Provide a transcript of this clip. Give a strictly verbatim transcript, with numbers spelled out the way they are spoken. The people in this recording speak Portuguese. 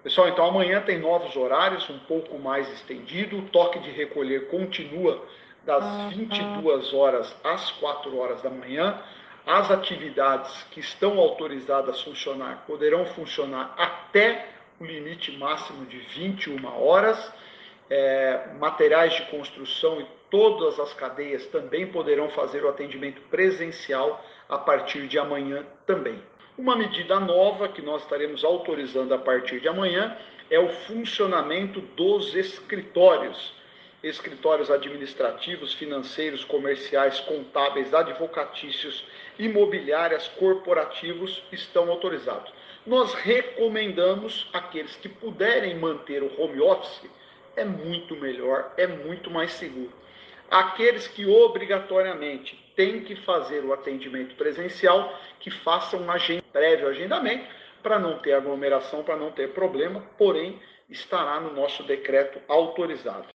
Pessoal, então amanhã tem novos horários, um pouco mais estendido. O toque de recolher continua das vinte e duas horas às quatro horas da manhã. As atividades que estão autorizadas a funcionar poderão funcionar até o limite máximo de vinte e uma horas. É, materiais de construção e todas as cadeias também poderão fazer o atendimento presencial a partir de amanhã também. Uma medida nova que nós estaremos autorizando a partir de amanhã é o funcionamento dos escritórios. Escritórios administrativos, financeiros, comerciais, contábeis, advocatícios, imobiliárias, corporativos estão autorizados. Nós recomendamos aqueles que puderem manter o home office, é muito melhor, é muito mais seguro. Aqueles que obrigatoriamente têm que fazer o atendimento presencial, que façam um prévio agendamento, para não ter aglomeração, para não ter problema, porém estará no nosso decreto autorizado.